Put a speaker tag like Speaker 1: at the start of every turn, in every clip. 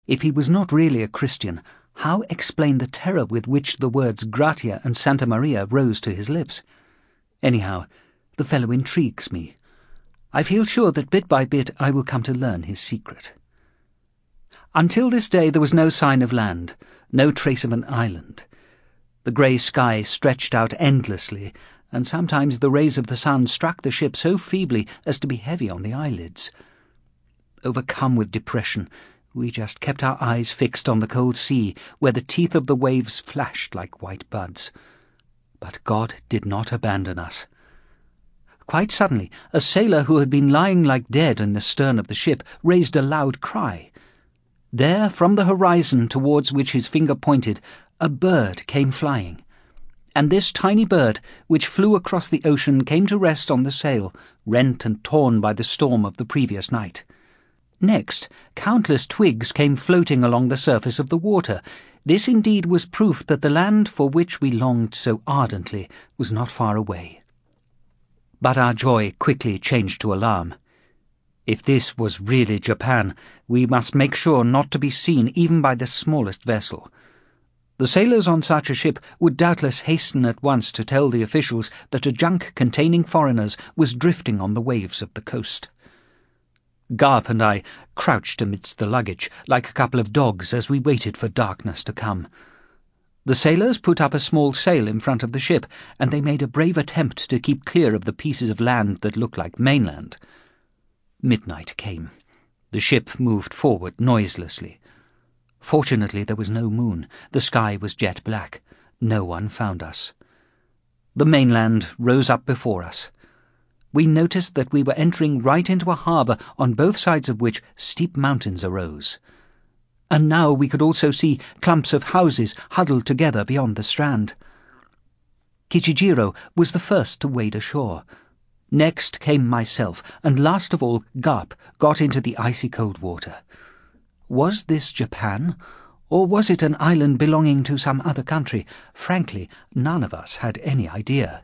Speaker 1: If he was not really a Christian, how explain the terror with which the words Gratia and Santa Maria rose to his lips? Anyhow, the fellow intrigues me. I feel sure that bit by bit I will come to learn his secret. Until this day there was no sign of land, no trace of an island. The grey sky stretched out endlessly, and sometimes the rays of the sun struck the ship so feebly as to be heavy on the eyelids. Overcome with depression, we just kept our eyes fixed on the cold sea, where the teeth of the waves flashed like white buds. But God did not abandon us. Quite suddenly, a sailor who had been lying like dead in the stern of the ship raised a loud cry. There, from the horizon towards which his finger pointed, a bird came flying. And this tiny bird, which flew across the ocean, came to rest on the sail, rent and torn by the storm of the previous night. Next, countless twigs came floating along the surface of the water. This indeed was proof that the land for which we longed so ardently was not far away. But our joy quickly changed to alarm. If this was really Japan, we must make sure not to be seen even by the smallest vessel. The sailors on such a ship would doubtless hasten at once to tell the officials that a junk containing foreigners was drifting on the waves of the coast. Garp and I crouched amidst the luggage like a couple of dogs as we waited for darkness to come. The sailors put up a small sail in front of the ship, and they made a brave attempt to keep clear of the pieces of land that looked like mainland. Midnight came. The ship moved forward noiselessly. Fortunately, there was no moon. The sky was jet black. No one found us. The mainland rose up before us. We noticed that we were entering right into a harbour on both sides of which steep mountains arose. And now we could also see clumps of houses huddled together beyond the strand. Kichijiro was the first to wade ashore. Next came myself, and last of all Garp got into the icy cold water. Was this Japan, or was it an island belonging to some other country? Frankly, none of us had any idea.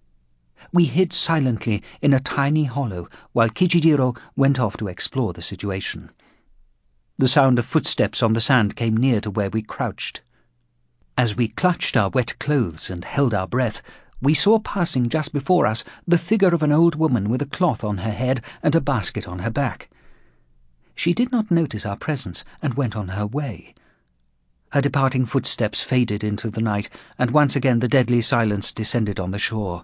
Speaker 1: We hid silently in a tiny hollow while Kichijiro went off to explore the situation. The sound of footsteps on the sand came near to where we crouched. As we clutched our wet clothes and held our breath, we saw passing just before us the figure of an old woman with a cloth on her head and a basket on her back. She did not notice our presence and went on her way. Her departing footsteps faded into the night, and once again the deadly silence descended on the shore.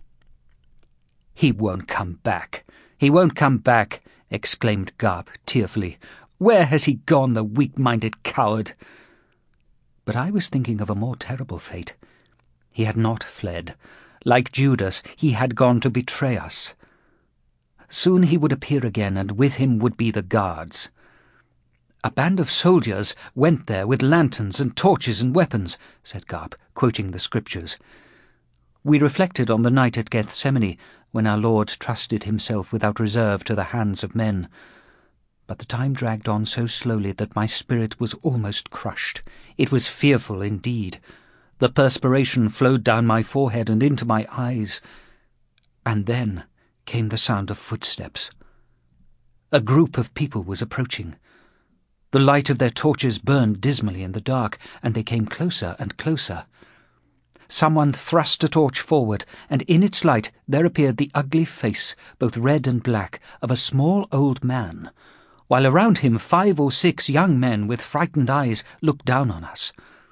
Speaker 1: "He won't come back. He won't come back," exclaimed Garp tearfully. "Where has he gone, the weak-minded coward?" But I was thinking of a more terrible fate. He had not fled. Like Judas, he had gone to betray us. Soon he would appear again, and with him would be the guards. "A band of soldiers went there with lanterns and torches and weapons," said Garp, quoting the scriptures. We reflected on the night at Gethsemane, when our Lord trusted himself without reserve to the hands of men. But the time dragged on so slowly that my spirit was almost crushed. It was fearful indeed. The perspiration flowed down my forehead and into my eyes. And then came the sound of footsteps. A group of people was approaching. The light of their torches burned dismally in the dark, and they came closer and closer. Someone thrust a torch forward, and in its light there appeared the ugly face, both red and black, of a small old man, while around him 5 or 6 young men with frightened eyes looked down on us.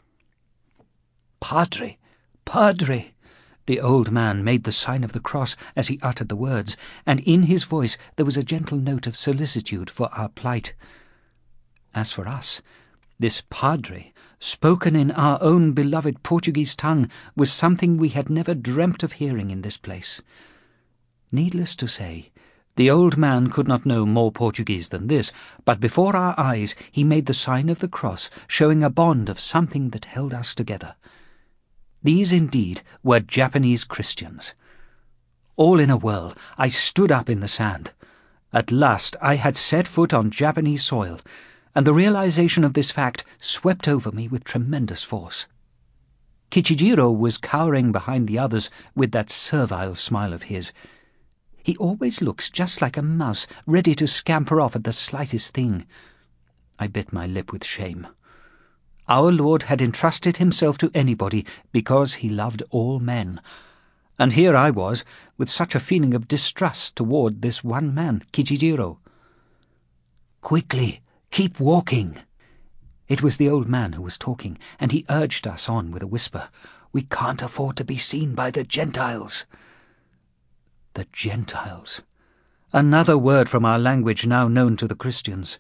Speaker 1: "Padre, Padre!" The old man made the sign of the cross as he uttered the words, and in his voice there was a gentle note of solicitude for our plight. As for us, this Padre, spoken in our own beloved Portuguese tongue, was something we had never dreamt of hearing in this place. Needless to say, the old man could not know more Portuguese than this, but before our eyes he made the sign of the cross, showing a bond of something that held us together. These indeed were Japanese Christians. All in a whirl, I stood up in the sand. At last I had set foot on Japanese soil, and the realization of this fact swept over me with tremendous force. Kichijiro was cowering behind the others with that servile smile of his. He always looks just like a mouse, ready to scamper off at the slightest thing. I bit my lip with shame. Our Lord had entrusted himself to anybody because he loved all men. And here I was, with such a feeling of distrust toward this one man, Kichijiro. "Quickly, keep walking." It was the old man who was talking, and he urged us on with a whisper. "We can't afford to be seen by the Gentiles." The Gentiles. Another word from our language now known to the Christians.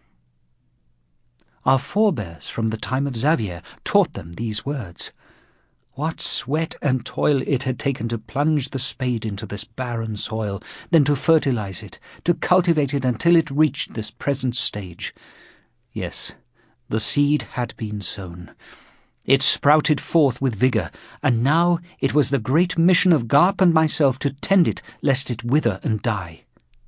Speaker 1: Our forebears from the time of Xavier taught them these words. What sweat and toil it had taken to plunge the spade into this barren soil, then to fertilize it, to cultivate it until it reached this present stage. Yes, the seed had been sown. It sprouted forth with vigor, and now it was the great mission of Garp and myself to tend it, lest it wither and die.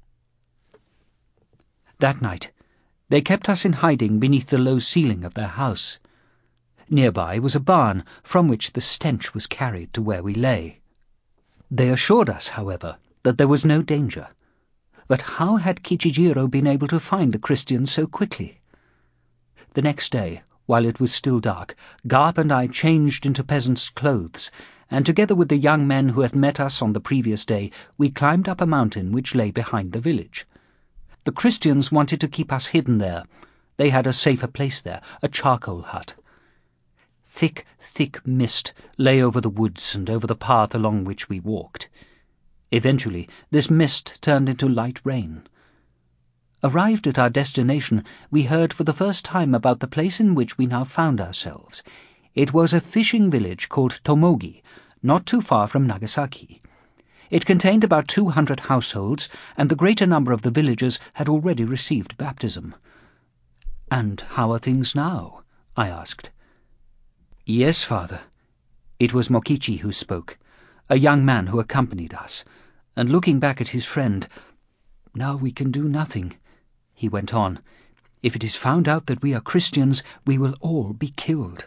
Speaker 1: That night, they kept us in hiding beneath the low ceiling of their house. Nearby was a barn, from which the stench was carried to where we lay. They assured us, however, that there was no danger. But how had Kichijiro been able to find the Christians so quickly? The next day, while it was still dark, Garp and I changed into peasants' clothes, and together with the young men who had met us on the previous day, we climbed up a mountain which lay behind the village. The Christians wanted to keep us hidden there. They had a safer place there, a charcoal hut. Thick, thick mist lay over the woods and over the path along which we walked. Eventually, this mist turned into light rain. Arrived at our destination, we heard for the first time about the place in which we now found ourselves. It was a fishing village called Tomogi, not too far from Nagasaki. It contained about 200 households, and the greater number of the villagers had already received baptism. "And how are things now?" I asked. "Yes, Father." It was Mokichi who spoke, a young man who accompanied us, and looking back at his friend, "Now we can do nothing," he went on. "If it is found out that we are Christians, we will all be killed."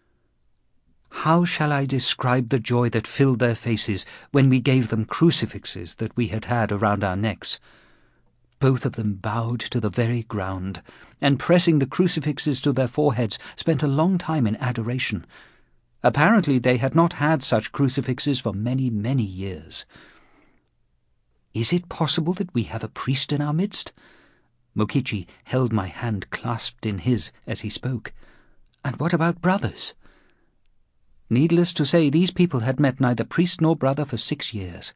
Speaker 1: How shall I describe the joy that filled their faces when we gave them crucifixes that we had had around our necks? Both of them bowed to the very ground, and pressing the crucifixes to their foreheads, spent a long time in adoration. Apparently they had not had such crucifixes for many, many years. "Is it possible that we have a priest in our midst?" Mokichi held my hand clasped in his as he spoke. "And what about brothers?" Needless to say, these people had met neither priest nor brother for 6 years.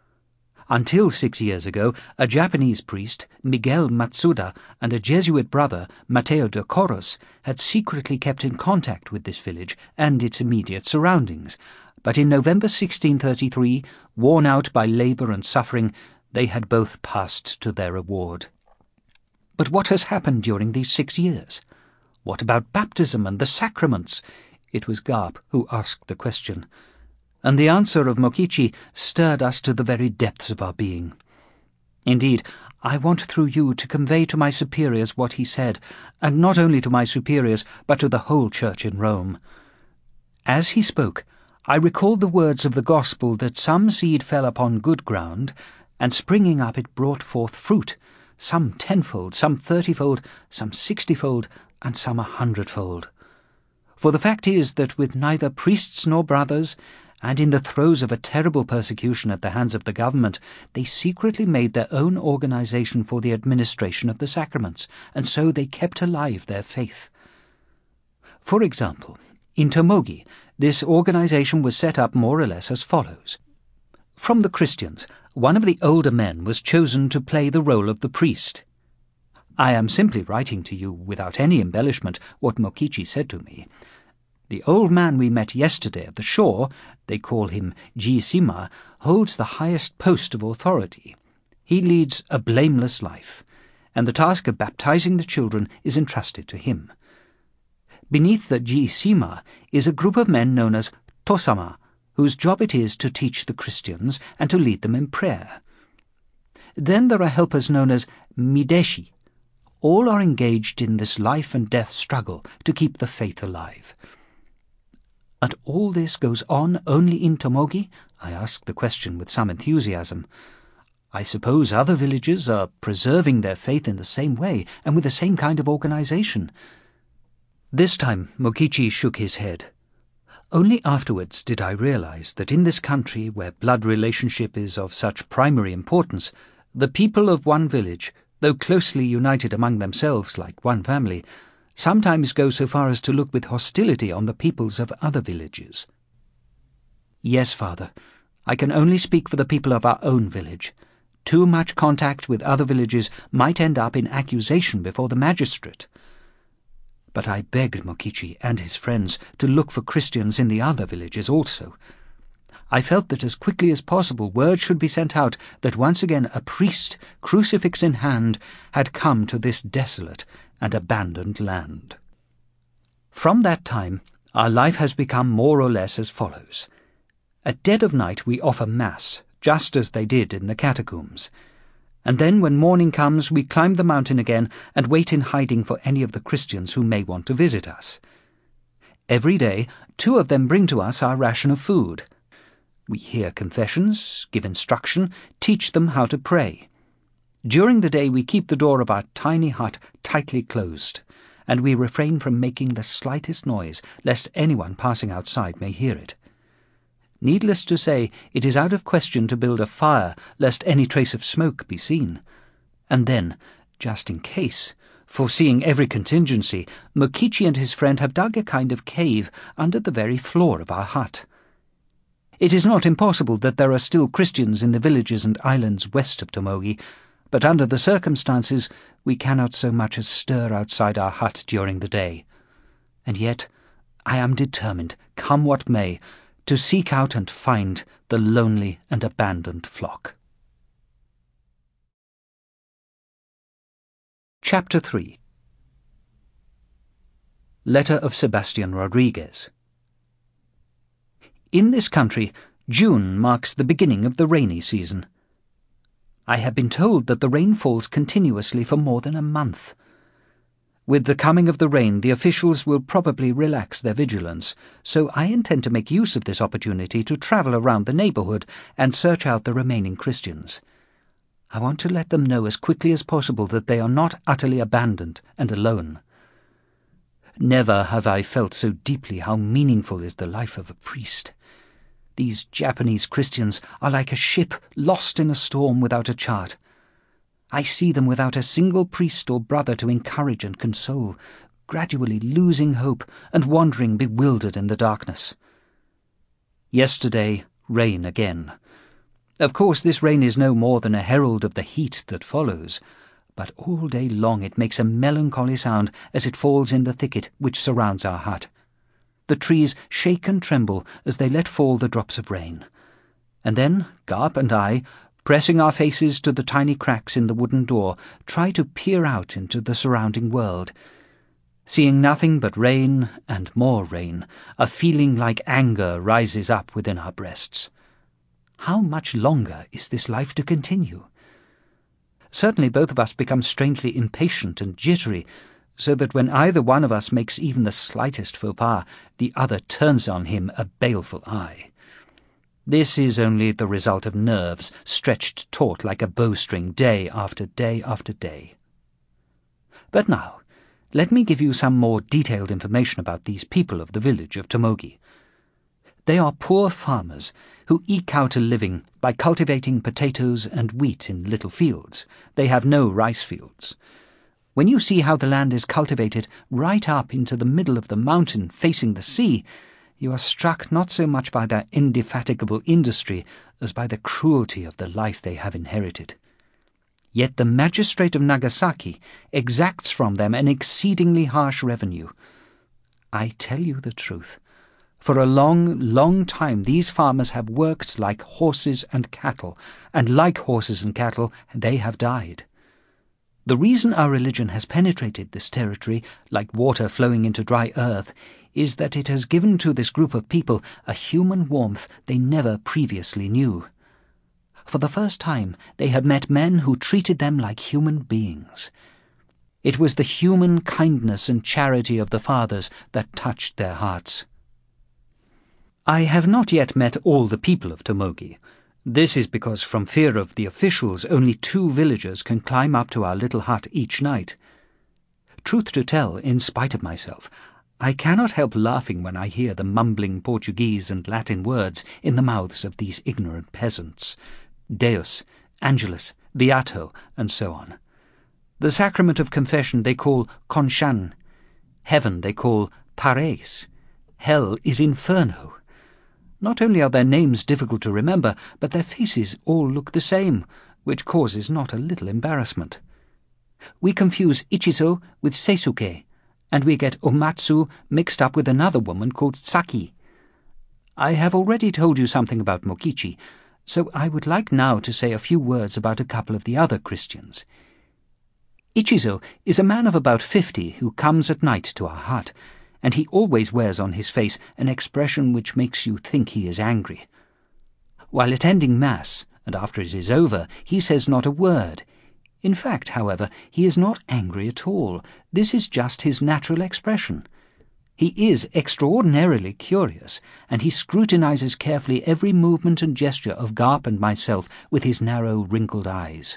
Speaker 1: Until 6 years ago, a Japanese priest, Miguel Matsuda, and a Jesuit brother, Mateo de Coros, had secretly kept in contact with this village and its immediate surroundings. But in November 1633, worn out by labour and suffering, they had both passed to their reward. But what has happened during these 6 years? What about baptism and the sacraments? It was Garp who asked the question, and the answer of Mokichi stirred us to the very depths of our being. Indeed, I want through you to convey to my superiors what he said, and not only to my superiors, but to the whole church in Rome. As he spoke, I recalled the words of the gospel that some seed fell upon good ground, and springing up it brought forth fruit, some 10-fold, some 30-fold, some 60-fold, and some 100-fold. For the fact is that with neither priests nor brothers, and in the throes of a terrible persecution at the hands of the government, they secretly made their own organization for the administration of the sacraments, and so they kept alive their faith. For example, in Tomogi, this organization was set up more or less as follows. From the Christians, one of the older men was chosen to play the role of the priest. I am simply writing to you, without any embellishment, what Mokichi said to me. The old man we met yesterday at the shore, they call him Jisima, holds the highest post of authority. He leads a blameless life, and the task of baptizing the children is entrusted to him. Beneath the Jisima is a group of men known as Tosama, whose job it is to teach the Christians and to lead them in prayer. Then there are helpers known as Mideshi. All are engaged in this life and death struggle to keep the faith alive. "And all this goes on only in Tomogi?" I asked the question with some enthusiasm. I suppose other villages are preserving their faith in the same way and with the same kind of organization." This time Mokichi shook his head. Only afterwards did I realize that in this country, where blood relationship is of such primary importance, the people of one village, though closely united among themselves like one family, sometimes go so far as to look with hostility on the peoples of other villages. "Yes, Father, I can only speak for the people of our own village. Too much contact with other villages might end up in accusation before the magistrate." But I begged Mokichi and his friends to look for Christians in the other villages also. I felt that as quickly as possible word should be sent out that once again a priest, crucifix in hand, had come to this desolate and abandoned land. From that time, our life has become more or less as follows. At dead of night we offer Mass, just as they did in the catacombs. And then when morning comes we climb the mountain again and wait in hiding for any of the Christians who may want to visit us. Every day 2 of them bring to us our ration of food. We hear confessions, give instruction, teach them how to pray. During the day we keep the door of our tiny hut tightly closed, and we refrain from making the slightest noise, lest anyone passing outside may hear it. Needless to say, it is out of question to build a fire, lest any trace of smoke be seen. And then, just in case, foreseeing every contingency, Mokichi and his friend have dug a kind of cave under the very floor of our hut. It is not impossible that there are still Christians in the villages and islands west of Tomogi, but under the circumstances we cannot so much as stir outside our hut during the day. And yet I am determined, come what may, to seek out and find the lonely and abandoned flock. Chapter 3. Letter of Sebastian Rodriguez. In this country, June marks the beginning of the rainy season. I have been told that the rain falls continuously for more than a month. With the coming of the rain, the officials will probably relax their vigilance, so I intend to make use of this opportunity to travel around the neighborhood and search out the remaining Christians. I want to let them know as quickly as possible that they are not utterly abandoned and alone. Never have I felt so deeply how meaningful is the life of a priest. These Japanese Christians are like a ship lost in a storm without a chart. I see them without a single priest or brother to encourage and console, gradually losing hope and wandering bewildered in the darkness. Yesterday, rain again. Of course, this rain is no more than a herald of the heat that follows, but all day long it makes a melancholy sound as it falls in the thicket which surrounds our hut. The trees shake and tremble as they let fall the drops of rain. And then Garp and I, pressing our faces to the tiny cracks in the wooden door, try to peer out into the surrounding world. Seeing nothing but rain and more rain, a feeling like anger rises up within our breasts. How much longer is this life to continue? Certainly both of us become strangely impatient and jittery, so that when either one of us makes even the slightest faux pas, the other turns on him a baleful eye. This is only the result of nerves stretched taut like a bowstring day after day after day. But now, let me give you some more detailed information about these people of the village of Tomogi. They are poor farmers who eke out a living by cultivating potatoes and wheat in little fields. They have no rice fields. When you see how the land is cultivated right up into the middle of the mountain facing the sea, you are struck not so much by their indefatigable industry as by the cruelty of the life they have inherited. Yet the magistrate of Nagasaki exacts from them an exceedingly harsh revenue. I tell you the truth. For a long, long time these farmers have worked like horses and cattle, and like horses and cattle they have died. The reason our religion has penetrated this territory, like water flowing into dry earth, is that it has given to this group of people a human warmth they never previously knew. For the first time, they have met men who treated them like human beings. It was the human kindness and charity of the fathers that touched their hearts. I have not yet met all the people of Tomogi. This is because from fear of the officials, only 2 villagers can climb up to our little hut each night. Truth to tell, in spite of myself, I cannot help laughing when I hear the mumbling Portuguese and Latin words in the mouths of these ignorant peasants. Deus, Angelus, Beato, and so on. The sacrament of confession they call Conchan. Heaven they call Pares. Hell is Inferno. Not only are their names difficult to remember, but their faces all look the same, which causes not a little embarrassment. We confuse Ichizo with Seisuke, and we get Omatsu mixed up with another woman called Saki. I have already told you something about Mokichi, so I would like now to say a few words about a couple of the other Christians. Ichizo is a man of about 50 who comes at night to our hut, and he always wears on his face an expression which makes you think he is angry. While attending Mass, and after it is over, he says not a word. In fact, however, he is not angry at all. This is just his natural expression. He is extraordinarily curious, and he scrutinizes carefully every movement and gesture of Garp and myself with his narrow, wrinkled eyes.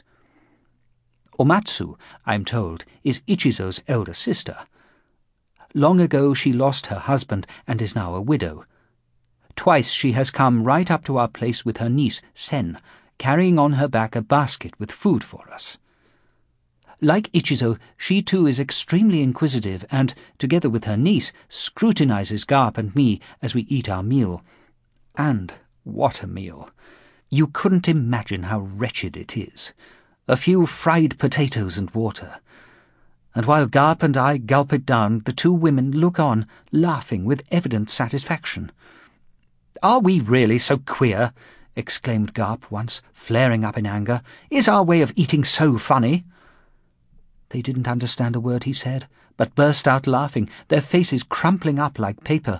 Speaker 1: Omatsu, I am told, is Ichizo's elder sister. Long ago she lost her husband and is now a widow. Twice she has come right up to our place with her niece, Sen, carrying on her back a basket with food for us. Like Ichizo, she too is extremely inquisitive and, together with her niece, scrutinizes Garp and me as we eat our meal. And what a meal! You couldn't imagine how wretched it is. A few fried potatoes and water. And while Garp and I gulp it down, the 2 women look on, laughing with evident satisfaction. "Are we really so queer?" exclaimed Garp once, flaring up in anger. "Is our way of eating so funny?" They didn't understand a word he said, but burst out laughing, their faces crumpling up like paper.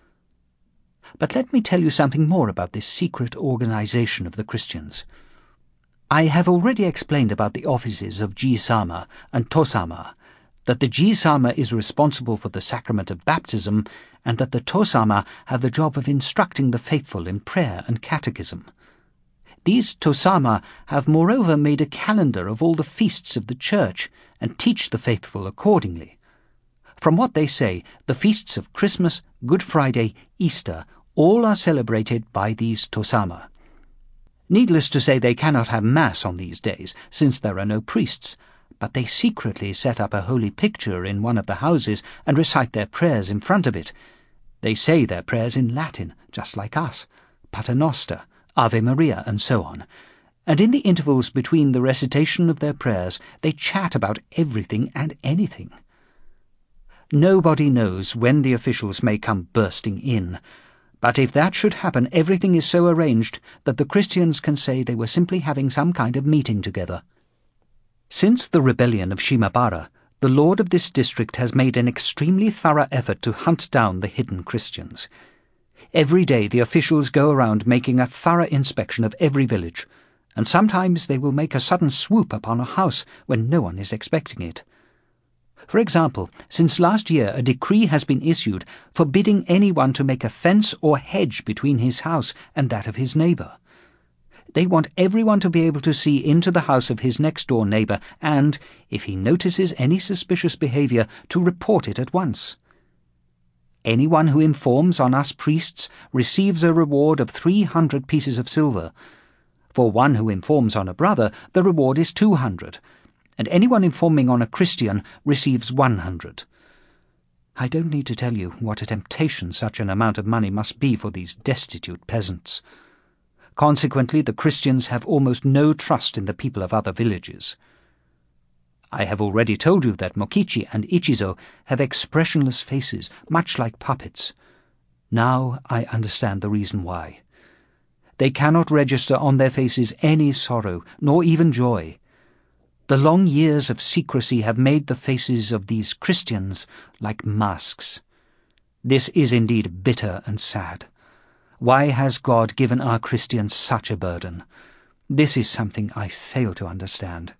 Speaker 1: But let me tell you something more about this secret organization of the Christians. I have already explained about the offices of Ji-sama and To-sama, that the Ji-sama is responsible for the sacrament of baptism, and that the To-sama have the job of instructing the faithful in prayer and catechism. These To-sama have moreover made a calendar of all the feasts of the Church, and teach the faithful accordingly. From what they say, the feasts of Christmas, Good Friday, Easter, all are celebrated by these To-sama. Needless to say, they cannot have Mass on these days, since there are no priests, but they secretly set up a holy picture in one of the houses and recite their prayers in front of it. They say their prayers in Latin, just like us, Pater Noster, Ave Maria, and so on. And in the intervals between the recitation of their prayers, they chat about everything and anything. Nobody knows when the officials may come bursting in, but if that should happen, everything is so arranged that the Christians can say they were simply having some kind of meeting together. Since the rebellion of Shimabara, the lord of this district has made an extremely thorough effort to hunt down the hidden Christians. Every day the officials go around making a thorough inspection of every village, and sometimes they will make a sudden swoop upon a house when no one is expecting it. For example, since last year a decree has been issued forbidding anyone to make a fence or hedge between his house and that of his neighbour. They want everyone to be able to see into the house of his next-door neighbour and, if he notices any suspicious behaviour, to report it at once. Anyone who informs on us priests receives a reward of 300 pieces of silver. For one who informs on a brother, the reward is 200, and anyone informing on a Christian receives 100. I don't need to tell you what a temptation such an amount of money must be for these destitute peasants. Consequently, the Christians have almost no trust in the people of other villages. I have already told you that Mokichi and Ichizo have expressionless faces, much like puppets. Now I understand the reason why. They cannot register on their faces any sorrow, nor even joy. The long years of secrecy have made the faces of these Christians like masks. This is indeed bitter and sad. Why has God given our Christians such a burden? This is something I fail to understand.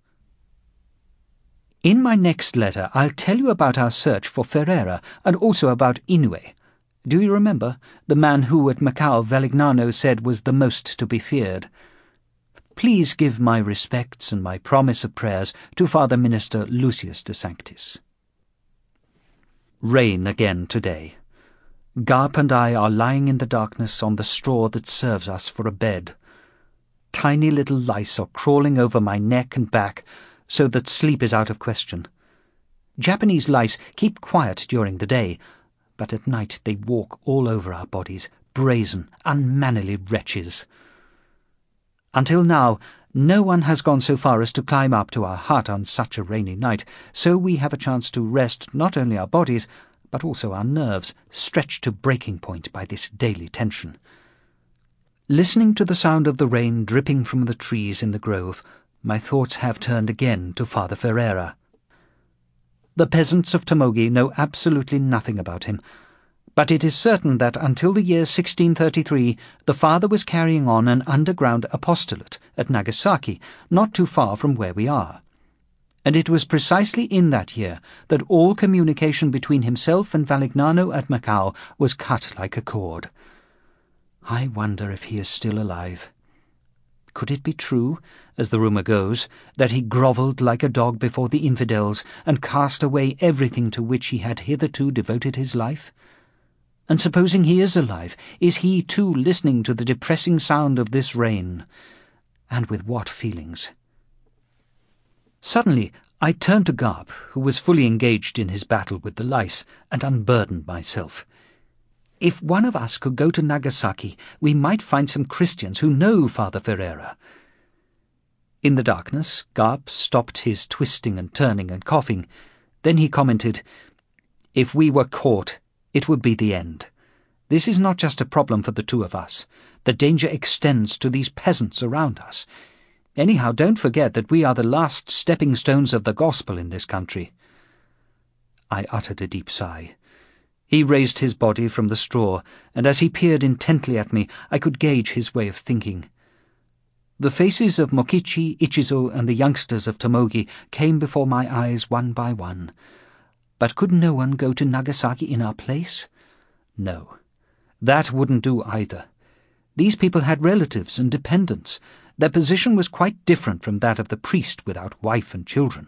Speaker 1: In my next letter, I'll tell you about our search for Ferreira and also about Inoue. Do you remember? The man who at Macau Velignano said was the most to be feared. Please give my respects and my promise of prayers to Father Minister Lucius de Sanctis. Rain again today. Garp and I are lying in the darkness on the straw that serves us for a bed. Tiny little lice are crawling over my neck and back, so that sleep is out of question. Japanese lice keep quiet during the day, but at night they walk all over our bodies, brazen, unmannerly wretches. Until now, no one has gone so far as to climb up to our hut on such a rainy night, so we have a chance to rest not only our bodies, but also our nerves, stretched to breaking point by this daily tension. Listening to the sound of the rain dripping from the trees in the grove, my thoughts have turned again to Father Ferreira. The peasants of Tomogi know absolutely nothing about him, but it is certain that until the year 1633 the father was carrying on an underground apostolate at Nagasaki, not too far from where we are. And it was precisely in that year that all communication between himself and Valignano at Macau was cut like a cord. I wonder if he is still alive. Could it be true, as the rumour goes, that he grovelled like a dog before the infidels and cast away everything to which he had hitherto devoted his life? And supposing he is alive, is he too listening to the depressing sound of this rain? And with what feelings? Suddenly I turned to Garp, who was fully engaged in his battle with the lice, and unburdened myself. If one of us could go to Nagasaki, we might find some Christians who know Father Ferreira. In the darkness, Garp stopped his twisting and turning and coughing. Then he commented, "If we were caught, it would be the end. This is not just a problem for the two of us. The danger extends to these peasants around us. Anyhow, don't forget that we are the last stepping stones of the gospel in this country." I uttered a deep sigh. He raised his body from the straw, and as he peered intently at me, I could gauge his way of thinking. The faces of Mokichi, Ichizo, and the youngsters of Tomogi came before my eyes one by one. But could no one go to Nagasaki in our place? No. That wouldn't do either. These people had relatives and dependents. Their position was quite different from that of the priest without wife and children.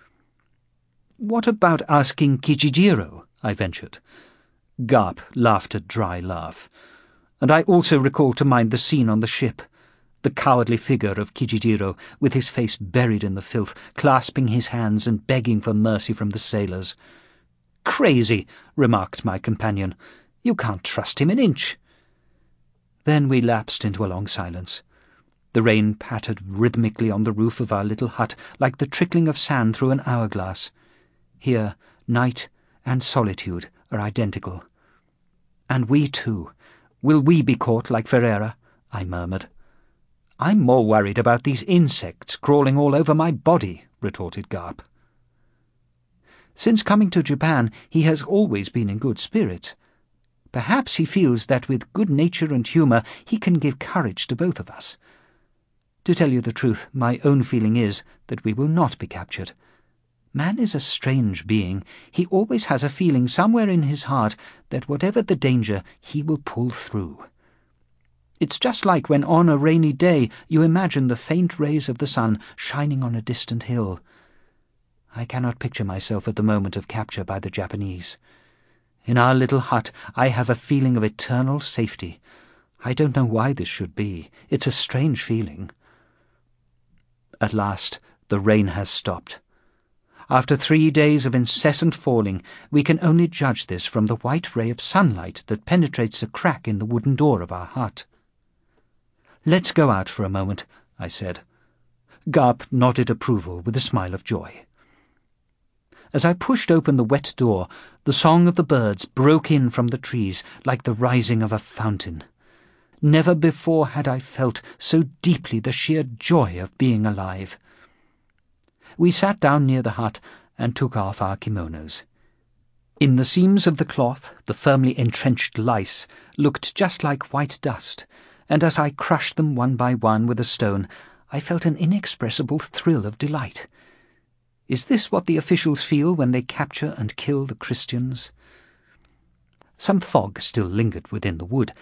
Speaker 1: "What about asking Kichijiro?" I ventured. Garp laughed a dry laugh. And I also recalled to mind the scene on the ship. The cowardly figure of Kichijiro, with his face buried in the filth, clasping his hands and begging for mercy from the sailors. "Crazy," remarked my companion. "You can't trust him an inch." Then we lapsed into a long silence. The rain pattered rhythmically on the roof of our little hut like the trickling of sand through an hourglass. Here, night and solitude are identical. "And we too. Will we be caught like Ferreira?" I murmured. "I'm more worried about these insects crawling all over my body," retorted Garp. Since coming to Japan, he has always been in good spirits. Perhaps he feels that with good nature and humour he can give courage to both of us. To tell you the truth, my own feeling is that we will not be captured. Man is a strange being. He always has a feeling somewhere in his heart that whatever the danger, he will pull through. It's just like when on a rainy day you imagine the faint rays of the sun shining on a distant hill. I cannot picture myself at the moment of capture by the Japanese. In our little hut I have a feeling of eternal safety. I don't know why this should be. It's a strange feeling. At last the rain has stopped. After 3 days of incessant falling, we can only judge this from the white ray of sunlight that penetrates a crack in the wooden door of our hut. "Let's go out for a moment," I said. Garp nodded approval with a smile of joy. As I pushed open the wet door, the song of the birds broke in from the trees like the rising of a fountain. Never before had I felt so deeply the sheer joy of being alive. We sat down near the hut and took off our kimonos. In the seams of the cloth, the firmly entrenched lice looked just like white dust, and as I crushed them one by one with a stone, I felt an inexpressible thrill of delight. Is this what the officials feel when they capture and kill the Christians? Some fog still lingered within the wood,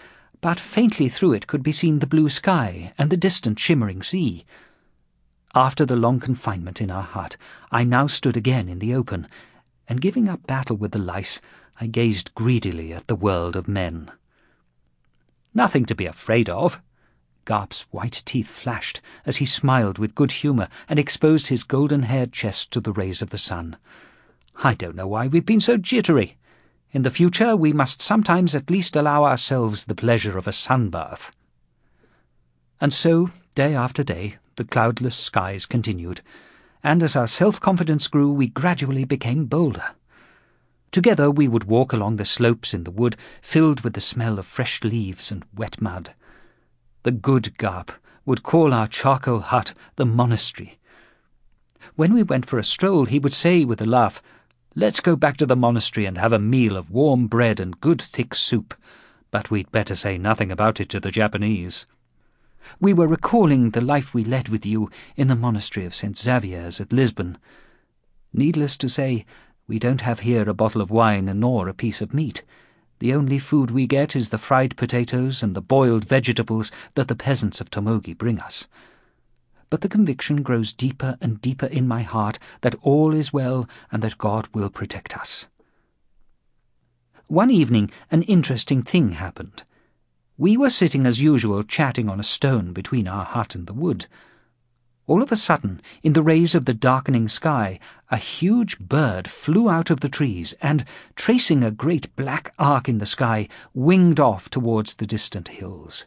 Speaker 1: but faintly through it could be seen the blue sky and the distant shimmering sea. After the long confinement in our hut, I now stood again in the open, and giving up battle with the lice, I gazed greedily at the world of men. "Nothing to be afraid of." Garp's white teeth flashed as he smiled with good humour and exposed his golden-haired chest to the rays of the sun. "I don't know why we've been so jittery. In the future we must sometimes at least allow ourselves the pleasure of a sunbath." And so, day after day, the cloudless skies continued, and as our self-confidence grew, we gradually became bolder. Together we would walk along the slopes in the wood, filled with the smell of fresh leaves and wet mud. The good Garp would call our charcoal hut the monastery. When we went for a stroll, he would say with a laugh, "Let's go back to the monastery and have a meal of warm bread and good thick soup, but we'd better say nothing about it to the Japanese." We were recalling the life we led with you in the monastery of St. Xavier's at Lisbon. Needless to say, we don't have here a bottle of wine nor a piece of meat. The only food we get is the fried potatoes and the boiled vegetables that the peasants of Tomogi bring us. But the conviction grows deeper and deeper in my heart that all is well and that God will protect us. One evening an interesting thing happened. We were sitting as usual chatting on a stone between our hut and the wood. All of a sudden, in the rays of the darkening sky, a huge bird flew out of the trees and, tracing a great black arc in the sky, winged off towards the distant hills.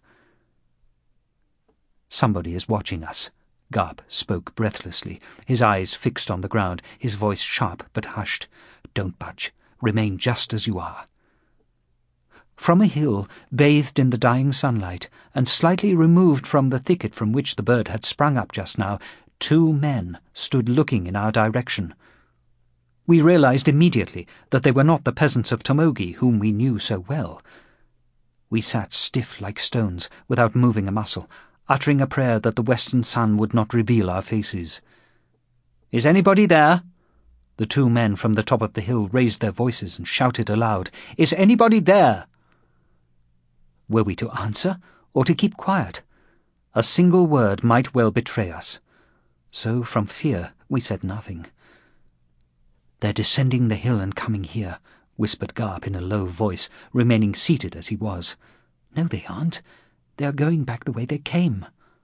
Speaker 1: "Somebody is watching us," Garp spoke breathlessly, his eyes fixed on the ground, his voice sharp but hushed. "Don't budge. Remain just as you are." From a hill, bathed in the dying sunlight, and slightly removed from the thicket from which the bird had sprung up just now, 2 men stood looking in our direction. We realized immediately that they were not the peasants of Tomogi whom we knew so well. We sat stiff like stones, without moving a muscle, uttering a prayer that the western sun would not reveal our faces. "Is anybody there?" The 2 men from the top of the hill raised their voices and shouted aloud, "Is anybody there?" Were we to answer, or to keep quiet? A single word might well betray us. So, from fear, we said nothing. "They're descending the hill and coming here," whispered Garp in a low voice, remaining seated as he was. "No, they aren't. They are going back the way they came."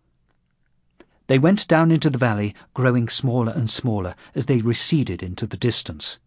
Speaker 1: They went down into the valley, growing smaller and smaller as they receded into the distance.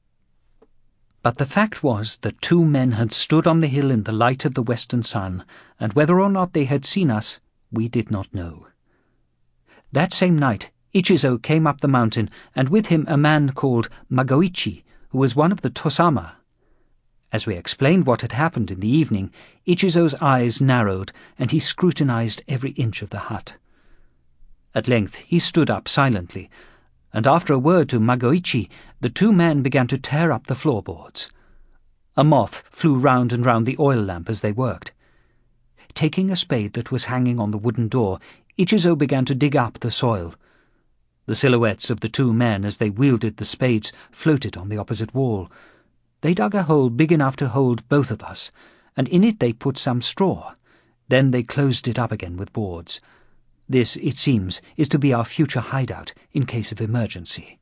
Speaker 1: But the fact was that 2 men had stood on the hill in the light of the western sun, and whether or not they had seen us, we did not know. That same night, Ichizo came up the mountain, and with him a man called Magoichi, who was one of the Tosama. As we explained what had happened in the evening, Ichizo's eyes narrowed, and he scrutinized every inch of the hut. At length he stood up silently, and after a word to Magoichi, the 2 men began to tear up the floorboards. A moth flew round and round the oil lamp as they worked. Taking a spade that was hanging on the wooden door, Ichizo began to dig up the soil. The silhouettes of the 2 men as they wielded the spades floated on the opposite wall. They dug a hole big enough to hold both of us, and in it they put some straw. Then they closed it up again with boards. This, it seems, is to be our future hideout in case of emergency.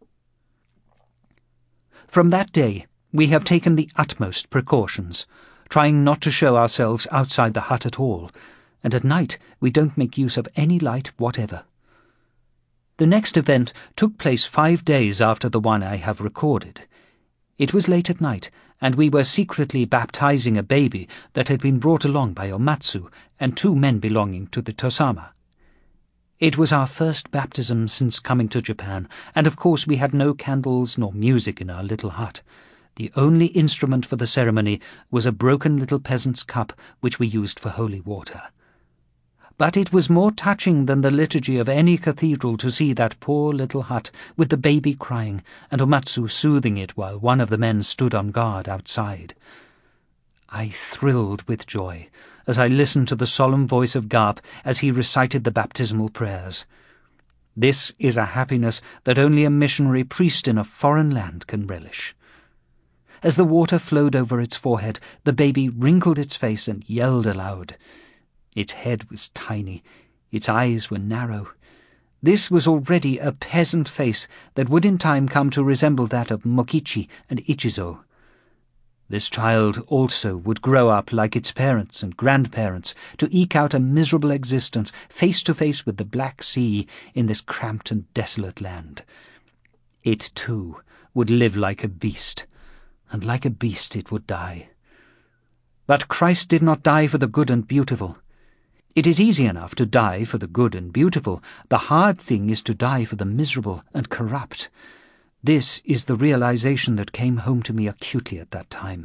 Speaker 1: From that day, we have taken the utmost precautions, trying not to show ourselves outside the hut at all, and at night we don't make use of any light whatever. The next event took place 5 days after the one I have recorded. It was late at night, and we were secretly baptizing a baby that had been brought along by Omatsu and 2 men belonging to the Tosama. It was our first baptism since coming to Japan, and of course we had no candles nor music in our little hut. The only instrument for the ceremony was a broken little peasant's cup which we used for holy water. But it was more touching than the liturgy of any cathedral to see that poor little hut with the baby crying and Omatsu soothing it while one of the men stood on guard outside. I thrilled with joy as I listened to the solemn voice of Garp as he recited the baptismal prayers. This is a happiness that only a missionary priest in a foreign land can relish. As the water flowed over its forehead, the baby wrinkled its face and yelled aloud. Its head was tiny, its eyes were narrow. This was already a peasant face that would in time come to resemble that of Mokichi and Ichizo. This child also would grow up like its parents and grandparents to eke out a miserable existence face to face with the Black Sea in this cramped and desolate land. It, too, would live like a beast, and like a beast it would die. But Christ did not die for the good and beautiful. It is easy enough to die for the good and beautiful. The hard thing is to die for the miserable and corrupt. This is the realization that came home to me acutely at that time.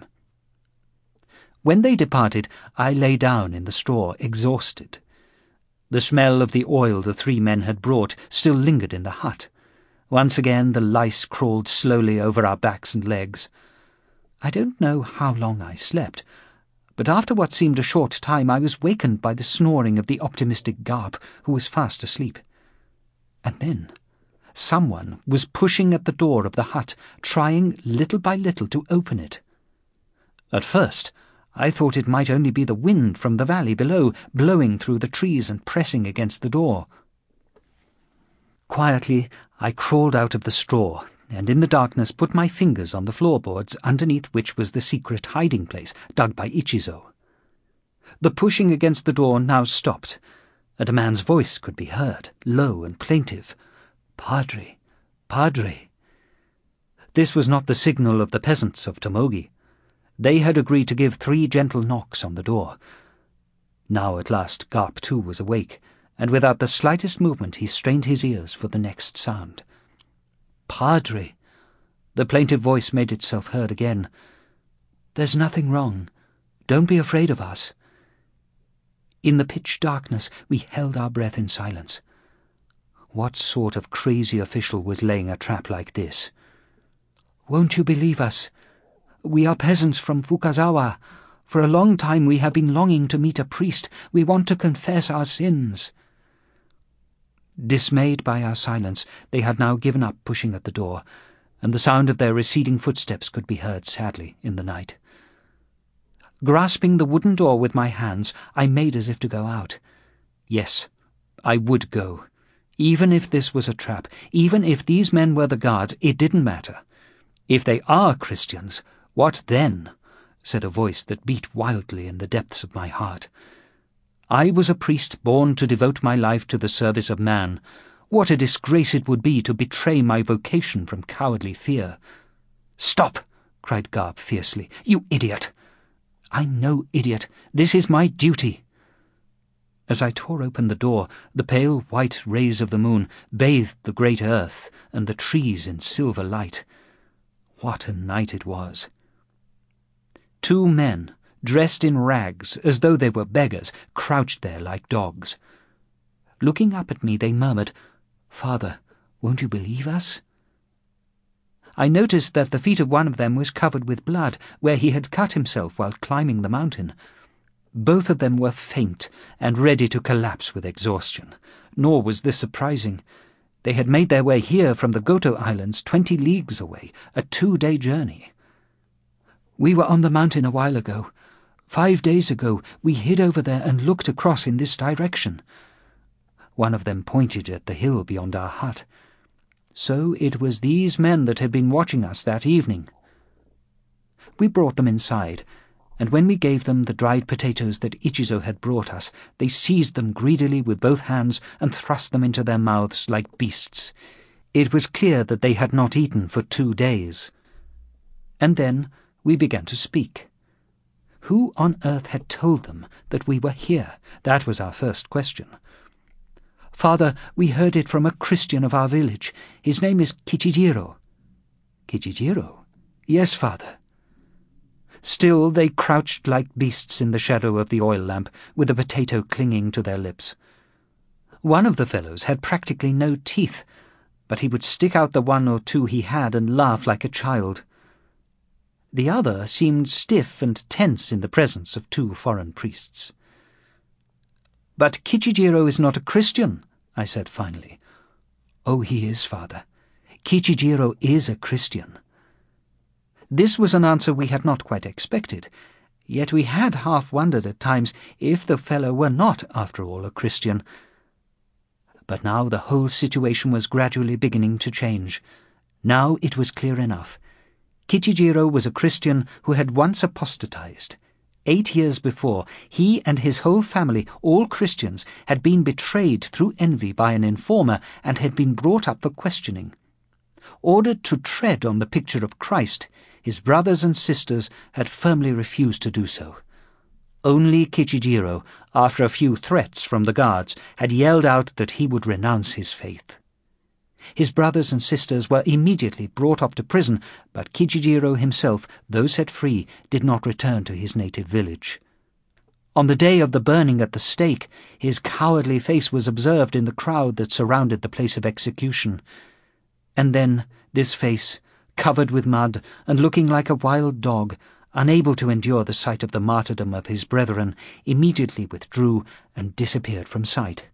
Speaker 1: When they departed, I lay down in the straw, exhausted. The smell of the oil the 3 men had brought still lingered in the hut. Once again the lice crawled slowly over our backs and legs. I don't know how long I slept, but after what seemed a short time I was wakened by the snoring of the optimistic Garp, who was fast asleep. And then someone was pushing at the door of the hut, trying little by little to open it. At first, I thought it might only be the wind from the valley below, blowing through the trees and pressing against the door. Quietly, I crawled out of the straw, and in the darkness put my fingers on the floorboards underneath which was the secret hiding place dug by Ichizo. The pushing against the door now stopped, and a man's voice could be heard, low and plaintive. "Padre, Padre." This was not the signal of the peasants of Tomogi. They had agreed to give 3 gentle knocks on the door. Now at last Garp too was awake, and without the slightest movement he strained his ears for the next sound. "Padre," the plaintive voice made itself heard again. "There's nothing wrong. Don't be afraid of us." In the pitch darkness we held our breath in silence. What sort of crazy official was laying a trap like this? "Won't you believe us? We are peasants from Fukazawa. For a long time we have been longing to meet a priest. We want to confess our sins." Dismayed by our silence, they had now given up pushing at the door, and the sound of their receding footsteps could be heard sadly in the night. Grasping the wooden door with my hands, I made as if to go out. Yes, I would go. Even if this was a trap, even if these men were the guards, it didn't matter. "If they are Christians, what then?" said a voice that beat wildly in the depths of my heart. I was a priest born to devote my life to the service of man. What a disgrace it would be to betray my vocation from cowardly fear. "Stop!" cried Garp fiercely. "You idiot!" "I'm no idiot. This is my duty." As I tore open the door, the pale white rays of the moon bathed the great earth and the trees in silver light. What a night it was! 2 men, dressed in rags as though they were beggars, crouched there like dogs. Looking up at me, they murmured, "Father, won't you believe us?" I noticed that the feet of one of them was covered with blood, where he had cut himself while climbing the mountain. Both of them were faint and ready to collapse with exhaustion. Nor was this surprising. They had made their way here from the Goto Islands 20 leagues away, a 2-day journey. "We were on the mountain a while ago. 5 days ago we hid over there and looked across in this direction." One of them pointed at the hill beyond our hut. So it was these men that had been watching us that evening. We brought them inside, and when we gave them the dried potatoes that Ichizo had brought us, they seized them greedily with both hands and thrust them into their mouths like beasts. It was clear that they had not eaten for 2 days. And then we began to speak. Who on earth had told them that we were here? That was our first question. "Father, we heard it from a Christian of our village. His name is Kichijiro." "Kichijiro?" "Yes, Father." Still they crouched like beasts in the shadow of the oil lamp, with a potato clinging to their lips. One of the fellows had practically no teeth, but he would stick out the 1 or 2 he had and laugh like a child. The other seemed stiff and tense in the presence of 2 foreign priests. "But Kichijiro is not a Christian," I said finally. "Oh, he is, Father. Kichijiro is a Christian." This was an answer we had not quite expected, yet we had half wondered at times if the fellow were not, after all, a Christian. But now the whole situation was gradually beginning to change. Now it was clear enough. Kichijiro was a Christian who had once apostatized. 8 years before, he and his whole family, all Christians, had been betrayed through envy by an informer and had been brought up for questioning. Ordered to tread on the picture of Christ, his brothers and sisters had firmly refused to do so. Only Kichijiro, after a few threats from the guards, had yelled out that he would renounce his faith. His brothers and sisters were immediately brought up to prison, but Kichijiro himself, though set free, did not return to his native village. On the day of the burning at the stake, his cowardly face was observed in the crowd that surrounded the place of execution. And then this face, covered with mud and looking like a wild dog, unable to endure the sight of the martyrdom of his brethren, immediately withdrew and disappeared from sight.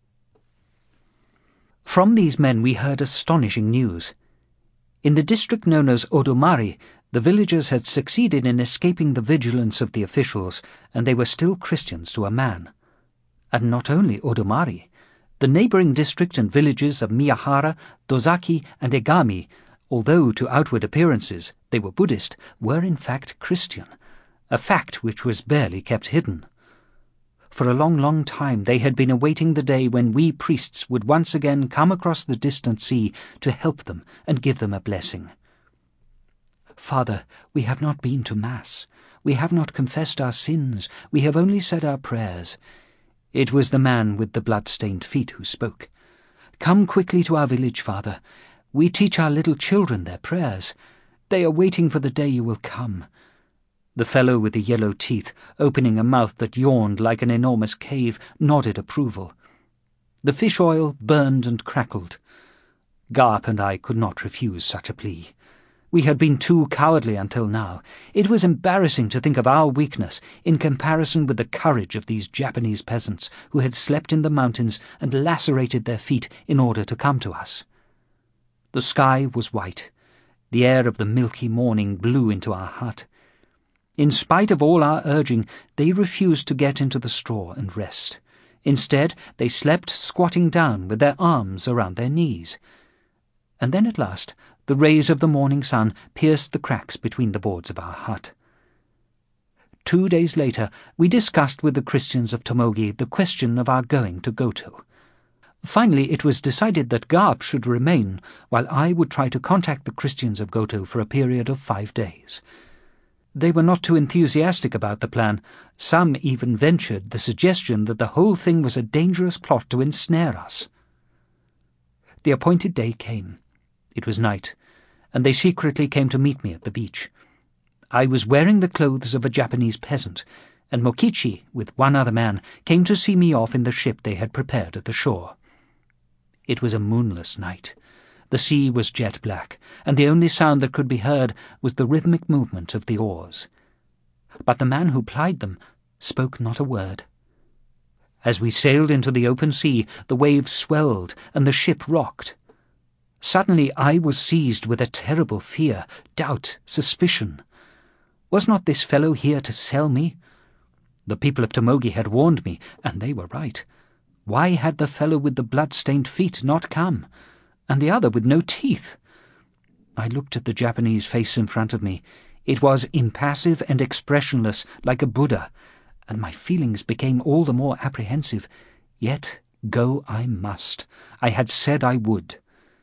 Speaker 1: From these men we heard astonishing news. In the district known as Odumari, the villagers had succeeded in escaping the vigilance of the officials, and they were still Christians to a man. And not only Odumari. The neighbouring district and villages of Miyahara, Dozaki, and Egami, although to outward appearances they were Buddhist, were in fact Christian, a fact which was barely kept hidden. For a long, long time they had been awaiting the day when we priests would once again come across the distant sea to help them and give them a blessing. "Father, we have not been to Mass. We have not confessed our sins. We have only said our prayers." It was the man with the blood-stained feet who spoke. "Come quickly to our village, Father. We teach our little children their prayers. They are waiting for the day you will come." The fellow with the yellow teeth, opening a mouth that yawned like an enormous cave, nodded approval. The fish oil burned and crackled. Garp and I could not refuse such a plea. We had been too cowardly until now. It was embarrassing to think of our weakness in comparison with the courage of these Japanese peasants who had slept in the mountains and lacerated their feet in order to come to us. The sky was white. The air of the milky morning blew into our hut. In spite of all our urging, they refused to get into the straw and rest. Instead, they slept squatting down with their arms around their knees. And then at last, the rays of the morning sun pierced the cracks between the boards of our hut. 2 days later, we discussed with the Christians of Tomogi the question of our going to Goto. Finally, it was decided that Garp should remain, while I would try to contact the Christians of Goto for a period of 5 days. They were not too enthusiastic about the plan. Some even ventured the suggestion that the whole thing was a dangerous plot to ensnare us. The appointed day came. It was night, and they secretly came to meet me at the beach. I was wearing the clothes of a Japanese peasant, and Mokichi, with one other man, came to see me off in the ship they had prepared at the shore. It was a moonless night. The sea was jet black, and the only sound that could be heard was the rhythmic movement of the oars. But the man who plied them spoke not a word. As we sailed into the open sea, the waves swelled and the ship rocked. Suddenly I was seized with a terrible fear, doubt, suspicion. Was not this fellow here to sell me? The people of Tomogi had warned me, and they were right. Why had the fellow with the blood-stained feet not come, and the other with no teeth? I looked at the Japanese face in front of me. It was impassive and expressionless, like a Buddha, and my feelings became all the more apprehensive. Yet go I must. I had said I would.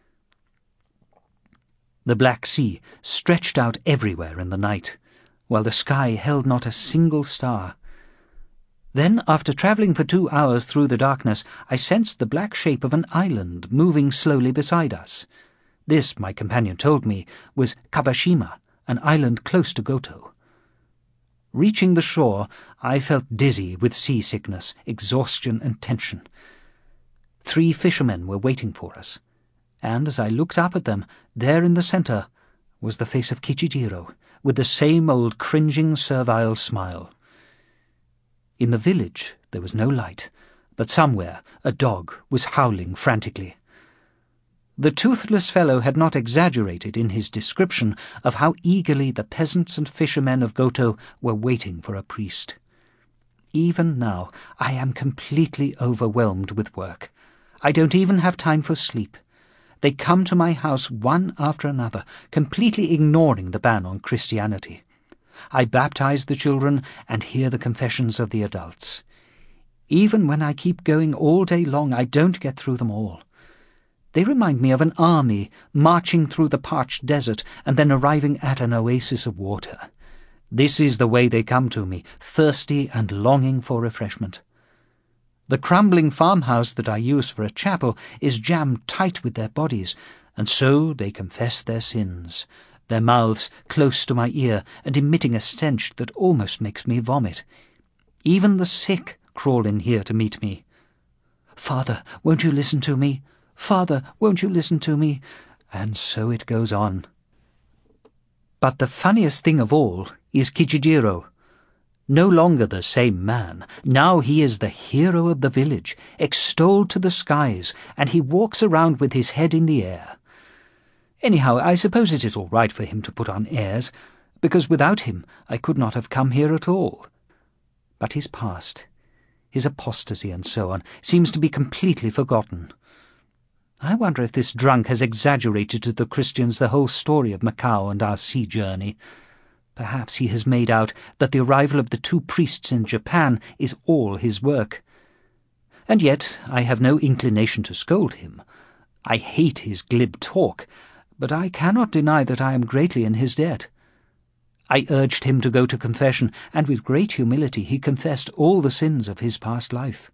Speaker 1: The Black Sea stretched out everywhere in the night, while the sky held not a single star. Then, after travelling for 2 hours through the darkness, I sensed the black shape of an island moving slowly beside us. This, my companion told me, was Kabashima, an island close to Goto. Reaching the shore, I felt dizzy with seasickness, exhaustion, and tension. 3 fishermen were waiting for us, and as I looked up at them, there in the centre was the face of Kichijiro, with the same old cringing, servile smile. In the village there was no light, but somewhere a dog was howling frantically. The toothless fellow had not exaggerated in his description of how eagerly the peasants and fishermen of Goto were waiting for a priest. Even now, I am completely overwhelmed with work. I don't even have time for sleep. They come to my house one after another, completely ignoring the ban on Christianity. I baptize the children and hear the confessions of the adults. Even when I keep going all day long, I don't get through them all. They remind me of an army marching through the parched desert and then arriving at an oasis of water. This is the way they come to me, thirsty and longing for refreshment. The crumbling farmhouse that I use for a chapel is jammed tight with their bodies, and so they confess their sins, their mouths close to my ear and emitting a stench that almost makes me vomit. Even the sick crawl in here to meet me. "Father, won't you listen to me? Father, won't you listen to me?" And so it goes on. But the funniest thing of all is Kichijiro. No longer the same man, now he is the hero of the village, extolled to the skies, and he walks around with his head in the air. Anyhow, I suppose it is all right for him to put on airs, because without him I could not have come here at all. But his past, his apostasy and so on, seems to be completely forgotten. I wonder if this drunk has exaggerated to the Christians the whole story of Macau and our sea journey. Perhaps he has made out that the arrival of the 2 priests in Japan is all his work. And yet I have no inclination to scold him. I hate his glib talk, but I cannot deny that I am greatly in his debt. I urged him to go to confession, and with great humility he confessed all the sins of his past life.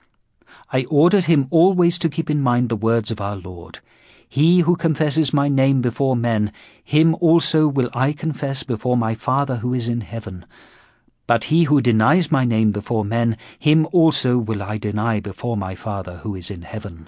Speaker 1: I ordered him always to keep in mind the words of our Lord. "He who confesses my name before men, him also will I confess before my Father who is in heaven. But he who denies my name before men, him also will I deny before my Father who is in heaven."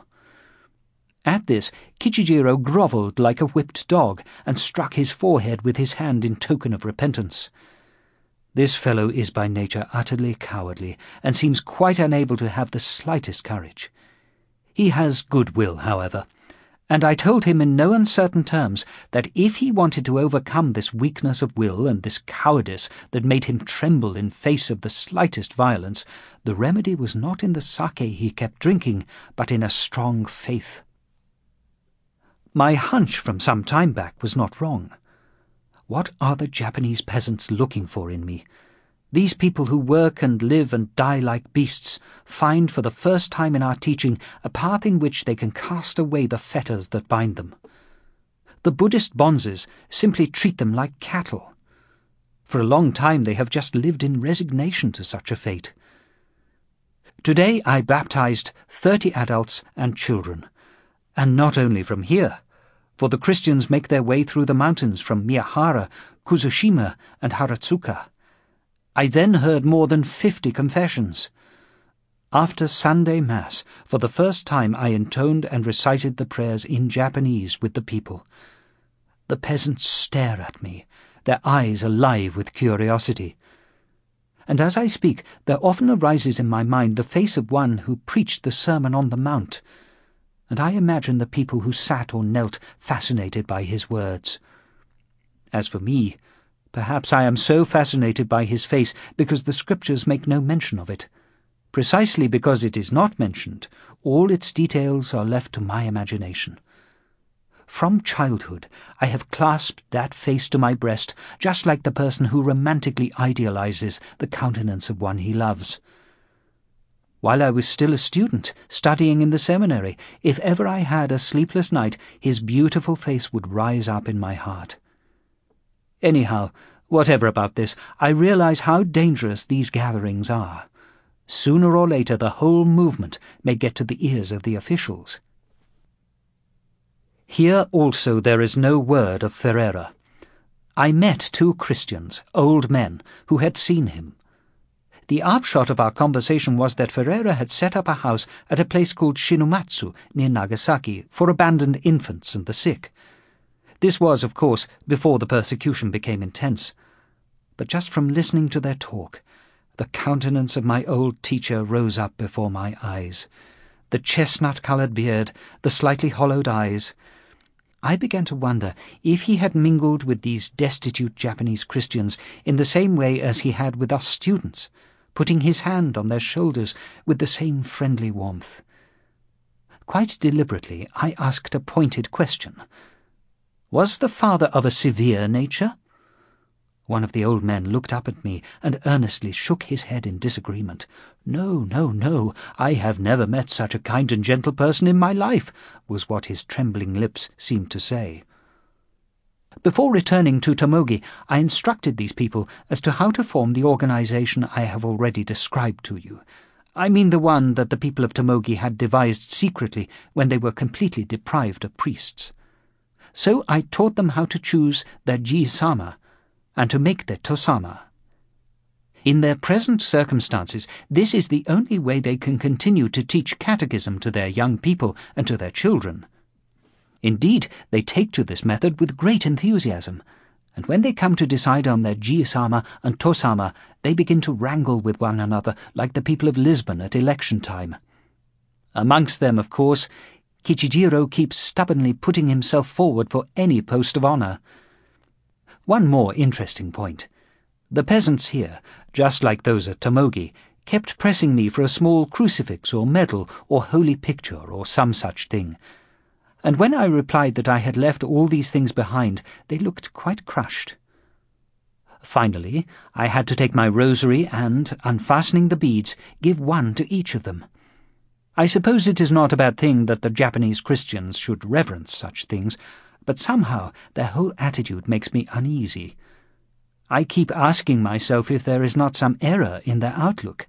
Speaker 1: At this, Kichijiro grovelled like a whipped dog, and struck his forehead with his hand in token of repentance. This fellow is by nature utterly cowardly, and seems quite unable to have the slightest courage. He has good will, however, and I told him in no uncertain terms that if he wanted to overcome this weakness of will and this cowardice that made him tremble in face of the slightest violence, the remedy was not in the sake he kept drinking, but in a strong faith. My hunch from some time back was not wrong. What are the Japanese peasants looking for in me? These people who work and live and die like beasts find for the first time in our teaching a path in which they can cast away the fetters that bind them. The Buddhist bonzes simply treat them like cattle. For a long time they have just lived in resignation to such a fate. Today I baptized 30 adults and children, and not only from here, for the Christians make their way through the mountains from Miyahara, Kuzushima, and Haratsuka. I then heard more than 50 confessions. After Sunday Mass, for the first time I intoned and recited the prayers in Japanese with the people. The peasants stare at me, their eyes alive with curiosity. And as I speak, there often arises in my mind the face of one who preached the Sermon on the Mount, and I imagine the people who sat or knelt fascinated by his words. As for me, perhaps I am so fascinated by his face because the Scriptures make no mention of it. Precisely because it is not mentioned, all its details are left to my imagination. From childhood, I have clasped that face to my breast, just like the person who romantically idealizes the countenance of one he loves. While I was still a student, studying in the seminary, if ever I had a sleepless night, his beautiful face would rise up in my heart. Anyhow, whatever about this, I realize how dangerous these gatherings are. Sooner or later the whole movement may get to the ears of the officials. Here also there is no word of Ferreira. I met 2 Christians, old men, who had seen him. The upshot of our conversation was that Ferreira had set up a house at a place called Shinomatsu near Nagasaki for abandoned infants and the sick. This was, of course, before the persecution became intense. But just from listening to their talk, the countenance of my old teacher rose up before my eyes. the chestnut-coloured beard, the slightly hollowed eyes. I began to wonder if he had mingled with these destitute Japanese Christians in the same way as he had with us students, putting his hand on their shoulders with the same friendly warmth. Quite deliberately, I asked a pointed question. Was the father of a severe nature? One of the old men looked up at me and earnestly shook his head in disagreement. "No, no, no, I have never met such a kind and gentle person in my life," was what his trembling lips seemed to say. Before returning to Tomogi, I instructed these people as to how to form the organization I have already described to you. I mean the one that the people of Tomogi had devised secretly when they were completely deprived of priests. So I taught them how to choose their ji-sama and to make their tosama. In their present circumstances, this is the only way they can continue to teach catechism to their young people and to their children. Indeed, they take to this method with great enthusiasm, and when they come to decide on their ji-sama and tosama, they begin to wrangle with one another like the people of Lisbon at election time. Amongst them, of course, Kichijiro keeps stubbornly putting himself forward for any post of honour. One more interesting point. The peasants here, just like those at Tomogi, kept pressing me for a small crucifix or medal or holy picture or some such thing. And when I replied that I had left all these things behind, they looked quite crushed. Finally, I had to take my rosary and, unfastening the beads, give one to each of them. I suppose it is not a bad thing that the Japanese Christians should reverence such things, but somehow their whole attitude makes me uneasy. I keep asking myself if there is not some error in their outlook.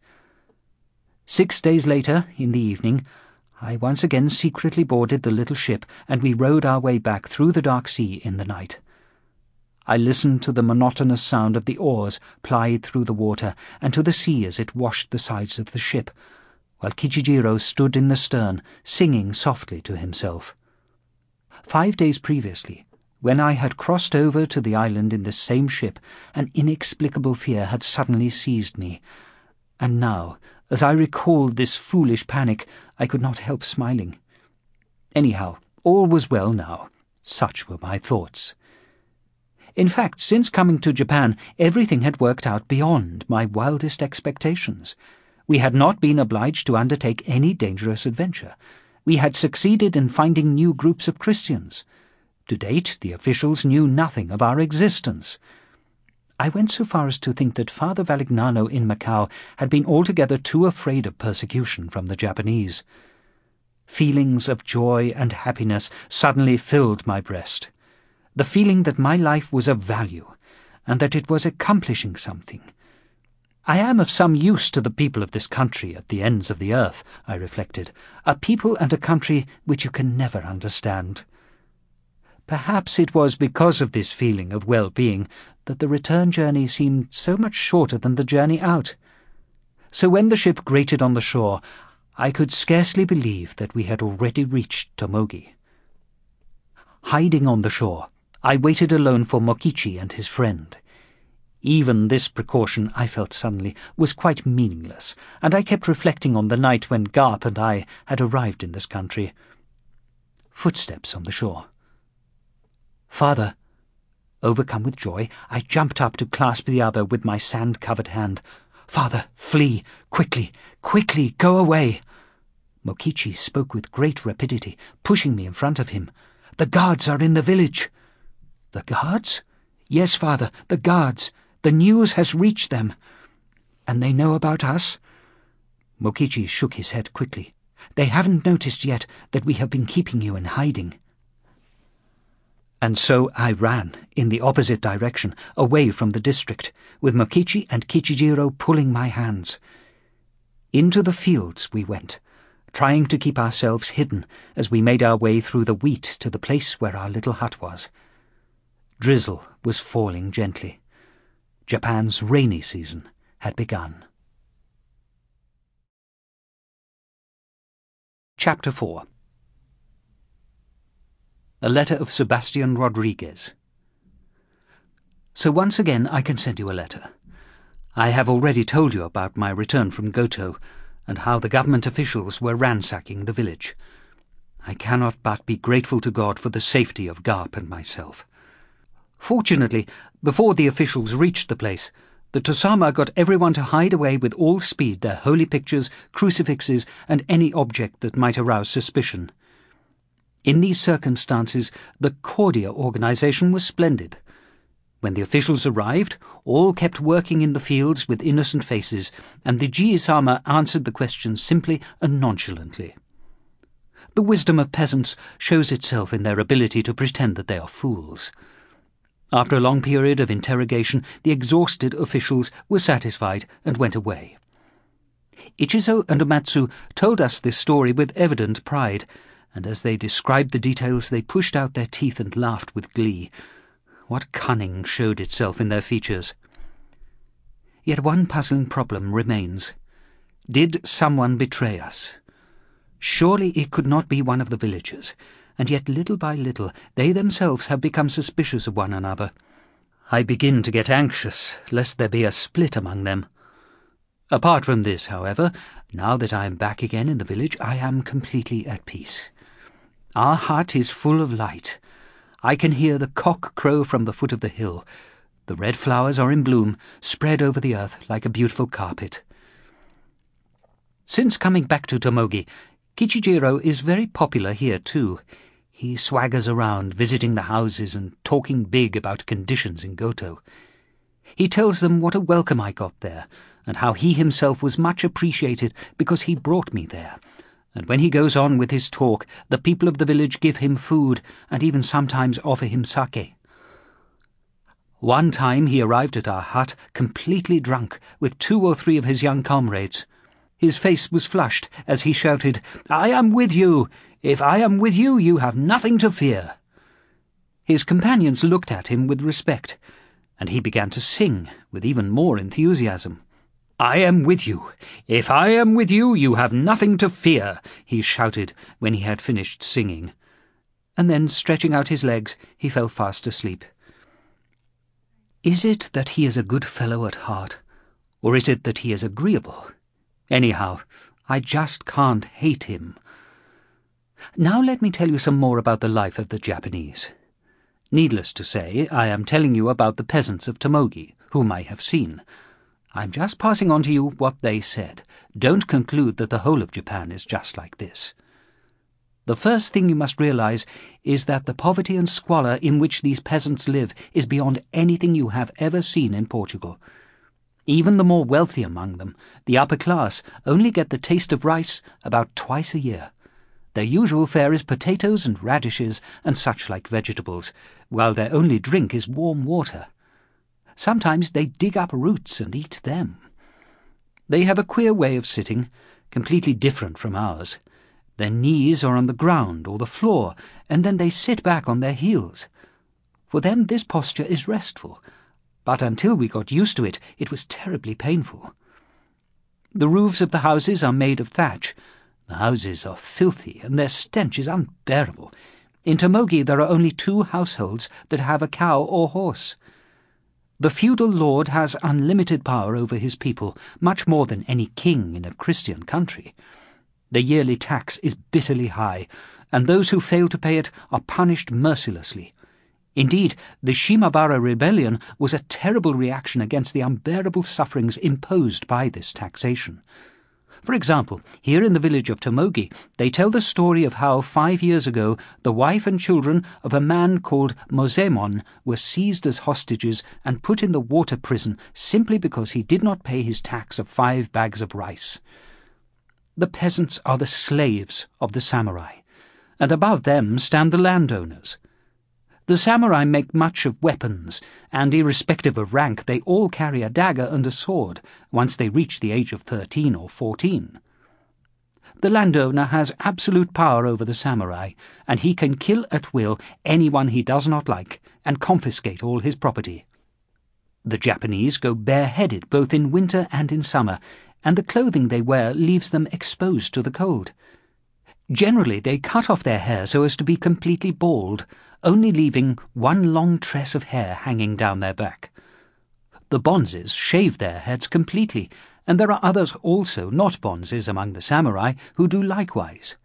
Speaker 1: 6 days later, in the evening, I once again secretly boarded the little ship, and we rowed our way back through the dark sea in the night. I listened to the monotonous sound of the oars plied through the water, and to the sea as it washed the sides of the ship, while Kichijiro stood in the stern, singing softly to himself. 5 days previously, when I had crossed over to the island in this same ship, an inexplicable fear had suddenly seized me, and now, as I recalled this foolish panic, I could not help smiling. Anyhow, all was well now. Such were my thoughts. In fact, since coming to Japan, everything had worked out beyond my wildest expectations. We had not been obliged to undertake any dangerous adventure. We had succeeded in finding new groups of Christians. To date, the officials knew nothing of our existence. I went so far as to think that Father Valignano in Macau had been altogether too afraid of persecution from the Japanese. Feelings of joy and happiness suddenly filled my breast. The feeling that my life was of value, and that it was accomplishing something. I am of some use to the people of this country at the ends of the earth, I reflected, a people and a country which you can never understand. Perhaps it was because of this feeling of well-being that the return journey seemed so much shorter than the journey out. So when the ship grated on the shore, I could scarcely believe that we had already reached Tomogi. Hiding on the shore, I waited alone for Mokichi and his friend. Even this precaution, I felt suddenly, was quite meaningless, and I kept reflecting on the night when Garp and I had arrived in this country. Footsteps on the shore. "Father!" Overcome with joy, I jumped up to clasp the other with my sand-covered hand. "Father, flee! Quickly! Quickly! Go away!" Mokichi spoke with great rapidity, pushing me in front of him. "The guards are in the village." "The guards?" "Yes, Father, the guards. The news has reached them." "And they know about us?" Mokichi shook his head quickly. "They haven't noticed yet that we have been keeping you in hiding." And so I ran in the opposite direction, away from the district, with Mokichi and Kichijiro pulling my hands. Into the fields we went, trying to keep ourselves hidden as we made our way through the wheat to the place where our little hut was. Drizzle was falling gently. Japan's rainy season had begun. Chapter 4. A letter of Sebastian Rodriguez. So once again I can send you a letter. I have already told you about my return from Goto, and how the government officials were ransacking the village. I cannot but be grateful to God for the safety of Garp and myself. Fortunately, before the officials reached the place, the Tosama got everyone to hide away with all speed their holy pictures, crucifixes, and any object that might arouse suspicion. In these circumstances, the Cordia organization was splendid. When the officials arrived, all kept working in the fields with innocent faces, and the Ji-sama answered the questions simply and nonchalantly. The wisdom of peasants shows itself in their ability to pretend that they are fools. After a long period of interrogation, the exhausted officials were satisfied and went away. Ichizo and Amatsu told us this story with evident pride, and as they described the details they pushed out their teeth and laughed with glee. What cunning showed itself in their features. Yet one puzzling problem remains. Did someone betray us? Surely it could not be one of the villagers, and yet little by little they themselves have become suspicious of one another. I begin to get anxious, lest there be a split among them. Apart from this, however, now that I am back again in the village, I am completely at peace. Our hut is full of light. I can hear the cock crow from the foot of the hill. The red flowers are in bloom, spread over the earth like a beautiful carpet. Since coming back to Tomogi, Kichijiro is very popular here too. He swaggers around, visiting the houses and talking big about conditions in Goto. He tells them what a welcome I got there, and how he himself was much appreciated because he brought me there. And when he goes on with his talk, the people of the village give him food and even sometimes offer him sake. One time he arrived at our hut completely drunk with 2 or 3 of his young comrades. His face was flushed as he shouted, "I am with you! If I am with you, you have nothing to fear." His companions looked at him with respect, and he began to sing with even more enthusiasm. "I am with you. If I am with you, you have nothing to fear," he shouted when he had finished singing. And then, stretching out his legs, he fell fast asleep. Is it that he is a good fellow at heart, or is it that he is agreeable? Anyhow, I just can't hate him. Now let me tell you some more about the life of the Japanese. Needless to say, I am telling you about the peasants of Tomogi, whom I have seen. I'm just passing on to you what they said. Don't conclude that the whole of Japan is just like this. The first thing you must realize is that the poverty and squalor in which these peasants live is beyond anything you have ever seen in Portugal. Even the more wealthy among them, the upper class, only get the taste of rice about twice a year. Their usual fare is potatoes and radishes and such-like vegetables, while their only drink is warm water. Sometimes they dig up roots and eat them. They have a queer way of sitting, completely different from ours. Their knees are on the ground or the floor, and then they sit back on their heels. For them this posture is restful, but until we got used to it, it was terribly painful. The roofs of the houses are made of thatch. The houses are filthy, and their stench is unbearable. In Tomogi there are only 2 households that have a cow or horse. The feudal lord has unlimited power over his people, much more than any king in a Christian country. The yearly tax is bitterly high, and those who fail to pay it are punished mercilessly. Indeed, the Shimabara rebellion was a terrible reaction against the unbearable sufferings imposed by this taxation. For example, here in the village of Tomogi, they tell the story of how 5 years ago the wife and children of a man called Mozemon were seized as hostages and put in the water prison simply because he did not pay his tax of 5 bags of rice. The peasants are the slaves of the samurai, and above them stand the landowners. The samurai make much of weapons, and irrespective of rank, they all carry a dagger and a sword once they reach the age of 13 or 14. The landowner has absolute power over the samurai, and he can kill at will anyone he does not like and confiscate all his property. The Japanese go bareheaded both in winter and in summer, and the clothing they wear leaves them exposed to the cold. Generally, they cut off their hair so as to be completely bald, only leaving one long tress of hair hanging down their back. The bonzes shave their heads completely, and there are others also, not bonzes, among the samurai who do likewise.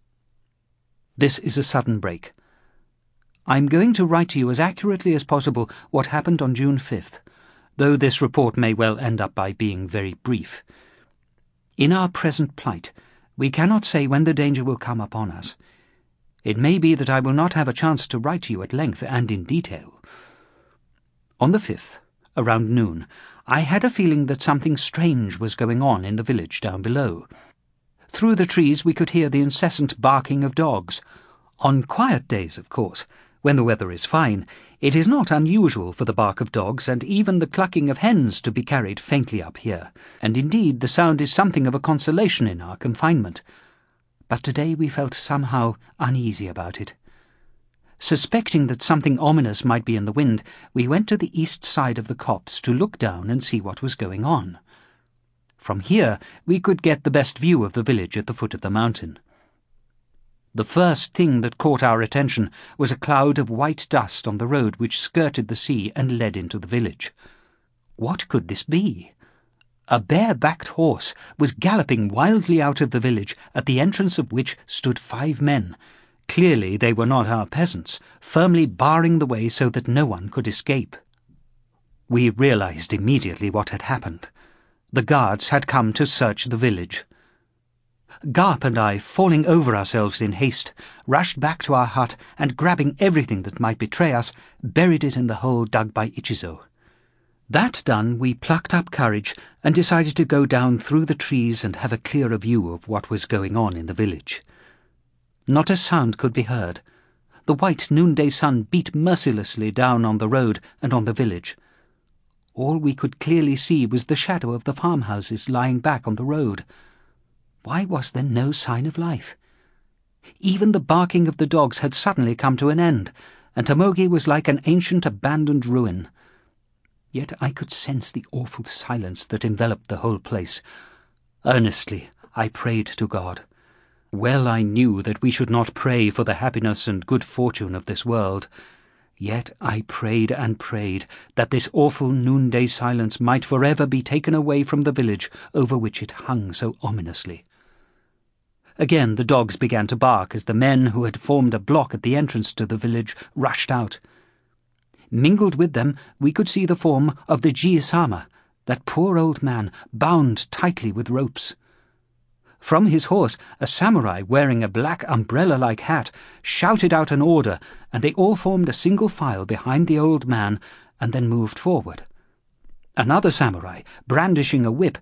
Speaker 1: This is a sudden break. I'm going to write to you as accurately as possible what happened on June 5th, though this report may well end up by being very brief. In our present plight, we cannot say when the danger will come upon us. It may be that I will not have a chance to write to you at length and in detail. On the 5th, around noon, I had a feeling that something strange was going on in the village down below. Through the trees we could hear the incessant barking of dogs. On quiet days, of course, when the weather is fine, it is not unusual for the bark of dogs and even the clucking of hens to be carried faintly up here, and indeed the sound is something of a consolation in our confinement. But today we felt somehow uneasy about it. Suspecting that something ominous might be in the wind, we went to the east side of the copse to look down and see what was going on. From here we could get the best view of the village at the foot of the mountain. The first thing that caught our attention was a cloud of white dust on the road which skirted the sea and led into the village. What could this be? A bare-backed horse was galloping wildly out of the village, at the entrance of which stood 5 men. Clearly they were not our peasants, firmly barring the way so that no one could escape. We realized immediately what had happened. The guards had come to search the village. Garp and I, falling over ourselves in haste, rushed back to our hut and, grabbing everything that might betray us, buried it in the hole dug by Ichizo. That done, we plucked up courage and decided to go down through the trees and have a clearer view of what was going on in the village. Not a sound could be heard. The white noonday sun beat mercilessly down on the road and on the village. All we could clearly see was the shadow of the farmhouses lying back on the road. Why was there no sign of life? Even the barking of the dogs had suddenly come to an end, and Tomogi was like an ancient abandoned ruin. Yet I could sense the awful silence that enveloped the whole place. Earnestly I prayed to God. Well I knew that we should not pray for the happiness and good fortune of this world. Yet I prayed and prayed that this awful noonday silence might forever be taken away from the village over which it hung so ominously. Again the dogs began to bark as the men who had formed a block at the entrance to the village rushed out. Mingled with them we could see the form of the Ji-sama, that poor old man, bound tightly with ropes. From his horse, a samurai wearing a black umbrella-like hat shouted out an order, and they all formed a single file behind the old man and then moved forward. Another samurai, brandishing a whip,